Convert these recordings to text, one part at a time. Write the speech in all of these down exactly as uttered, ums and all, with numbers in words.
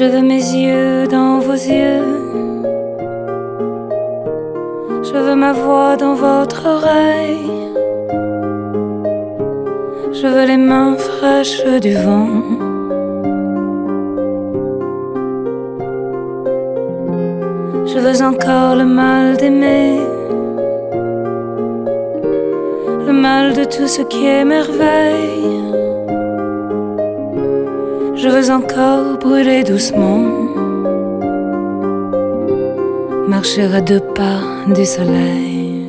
Je veux mes yeux dans vos yeux, je veux ma voix dans votre oreille, je veux les mains fraîches du vent. Je veux encore le mal d'aimer, le mal de tout ce qui est merveille. Je veux encore brûler doucement, marcher à deux pas du soleil.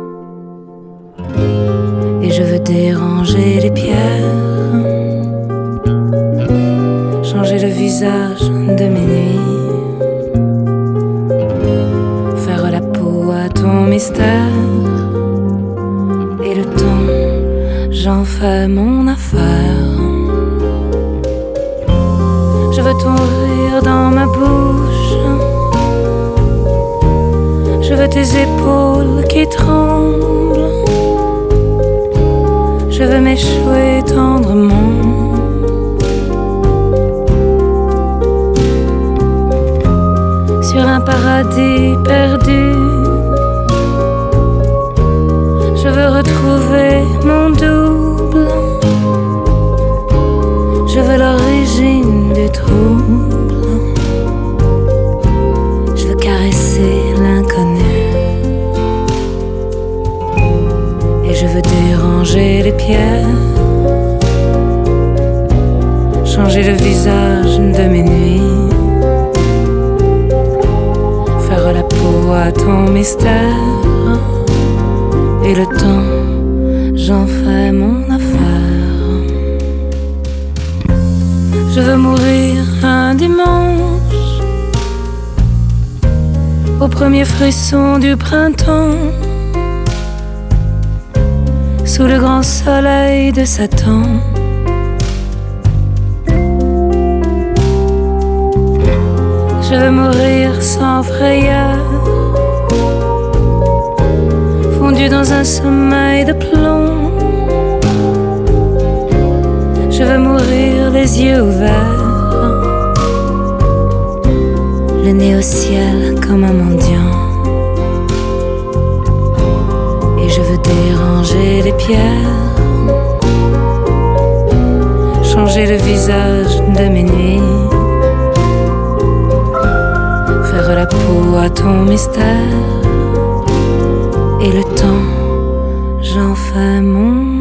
Et je veux déranger les pierres, changer le visage de mes nuits, faire la peau à ton mystère. Et le temps, j'en fais mon affaire. Je veux ton rire dans ma bouche, je veux tes épaules qui tremblent, je veux m'échouer tendrement sur un paradis perdu. Je veux retrouver mon double, je veux l'origine du trouble, je veux caresser l'inconnu, et je veux déranger les pierres, changer le visage de mes nuits, faire la peau à ton mystère. Et le temps, j'en fais mon affaire. Je veux mourir un dimanche, au premier frisson du printemps, sous le grand soleil de Satan. Je veux mourir sans frayeur, fondu dans un sommeil de plomb. Je veux mourir les yeux ouverts, le nez au ciel comme un mendiant. Et je veux déranger les pierres, changer le visage de mes nuits, faire la peau à ton mystère. Et le temps, j'en fais mon